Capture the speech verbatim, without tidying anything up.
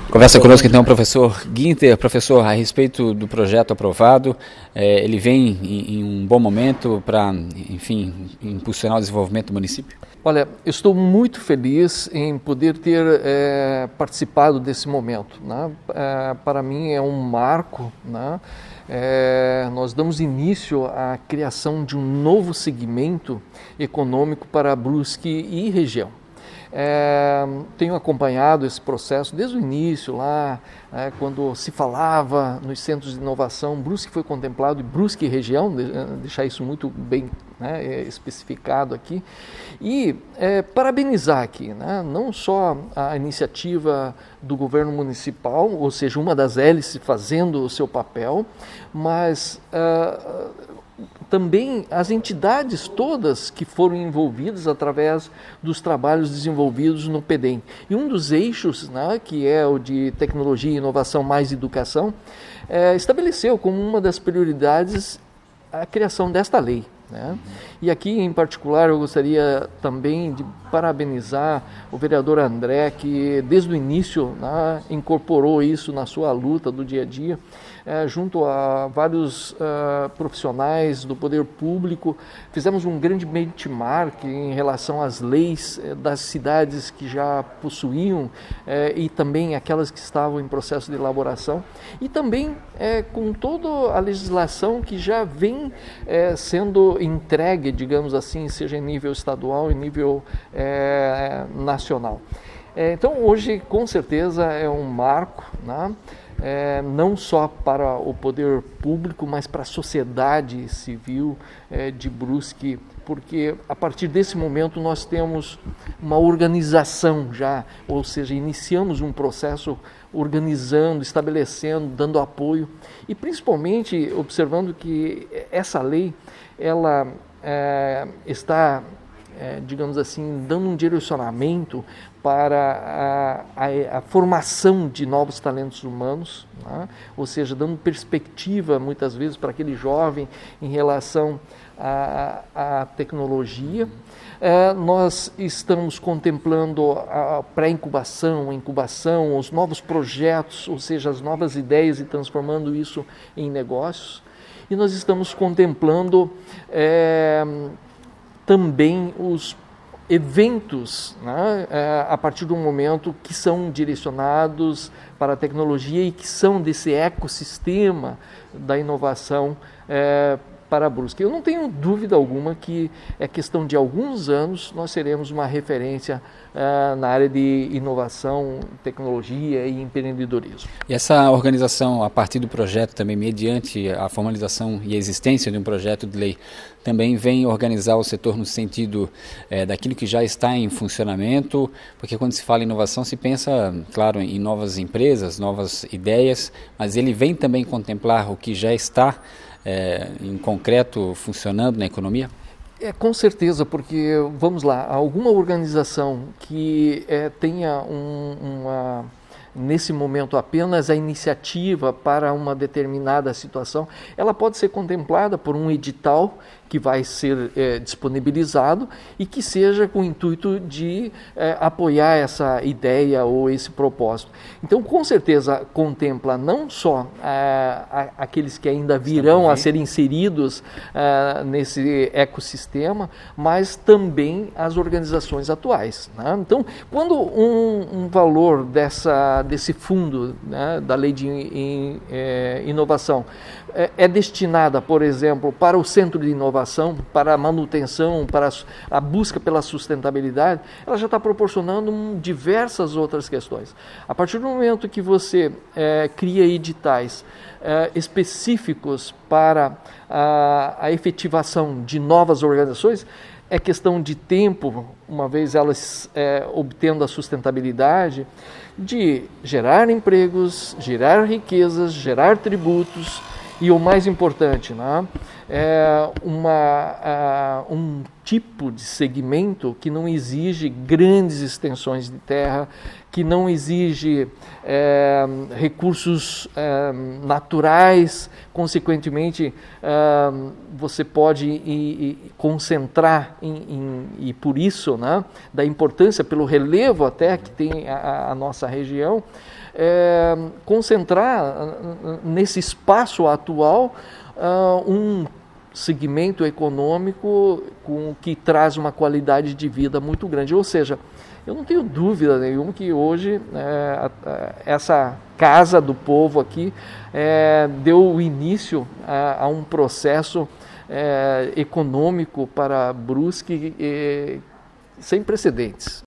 Conversa conosco então o professor Guinter. Professor, a respeito do projeto aprovado, eh, ele vem em, em um bom momento para, enfim, impulsionar o desenvolvimento do município? Olha, eu estou muito feliz em poder ter é, participado desse momento, né? É, para mim é um marco, né? É, nós damos início à criação de um novo segmento econômico para Brusque e região. É, tenho acompanhado esse processo desde o início, lá, é, quando se falava nos centros de inovação, Brusque foi contemplado, e Brusque e região, deixar isso muito bem, né, especificado aqui, e é, parabenizar aqui, né, não só a iniciativa do governo municipal, ou seja, uma das hélices fazendo o seu papel, mas uh, também as entidades todas que foram envolvidas através dos trabalhos desenvolvidos no PEDEM. E um dos eixos, né, que é o de tecnologia, inovação mais educação, é, estabeleceu como uma das prioridades a criação desta lei, né? E aqui em particular eu gostaria também de parabenizar o vereador André, que desde o início, né, incorporou isso na sua luta do dia a dia, é, junto a vários uh, profissionais do poder público. Fizemos um grande benchmark em relação às leis eh, das cidades que já possuíam eh, e também aquelas que estavam em processo de elaboração, e também eh, com toda a legislação que já vem eh, sendo entregue, digamos assim, seja em nível estadual, em nível é, nacional. É, então, hoje, com certeza, é um marco, né? É, não só para o poder público, mas para a sociedade civil é, de Brusque, porque a partir desse momento nós temos uma organização já, ou seja, iniciamos um processo organizando, estabelecendo, dando apoio, e principalmente observando que essa lei, ela é, está, é, digamos assim, dando um direcionamento para a, a, a formação de novos talentos humanos, né? Ou seja, dando perspectiva muitas vezes para aquele jovem em relação à, à tecnologia. É, nós estamos contemplando a pré-incubação, a incubação, os novos projetos, ou seja, as novas ideias, e transformando isso em negócios. E nós estamos contemplando é, também os eventos, né, é, a partir do momento que são direcionados para a tecnologia e que são desse ecossistema da inovação é, para Brusque. Eu não tenho dúvida alguma que é questão de alguns anos nós seremos uma referência uh, na área de inovação, tecnologia e empreendedorismo. E essa organização, a partir do projeto também, mediante a formalização e a existência de um projeto de lei, também vem organizar o setor no sentido é, daquilo que já está em funcionamento, porque quando se fala em inovação se pensa, claro, em novas empresas, novas ideias, mas ele vem também contemplar o que já está É, em concreto funcionando na economia? É, com certeza, porque, vamos lá, alguma organização que é, tenha um, uma, nesse momento apenas a iniciativa para uma determinada situação, ela pode ser contemplada por um edital que vai ser é, disponibilizado e que seja com o intuito de é, apoiar essa ideia ou esse propósito. Então, com certeza, contempla não só é, a, aqueles que ainda virão a ser inseridos é, nesse ecossistema, mas também as organizações atuais, né? Então, quando um, um valor dessa, desse fundo, né, da Lei de in, é, Inovação é, é destinada, por exemplo, para o Centro de Inovação, para a manutenção, para a busca pela sustentabilidade, ela já está proporcionando diversas outras questões. A partir do momento que você é, cria editais é, específicos para a, a efetivação de novas organizações, é questão de tempo, uma vez elas é, obtendo a sustentabilidade, de gerar empregos, gerar riquezas, gerar tributos, e o mais importante, né, é uma, uh, um tipo de segmento que não exige grandes extensões de terra, que não exige é, recursos é, naturais, consequentemente é, você pode ir, ir concentrar em, em, e por isso, né, da importância, pelo relevo até que tem a, a nossa região, é, concentrar nesse espaço atual uh, um segmento econômico com, que traz uma qualidade de vida muito grande. Ou seja, eu não tenho dúvida nenhuma que hoje é, essa Casa do Povo aqui é, deu início a, a um processo é, econômico para Brusque é, sem precedentes.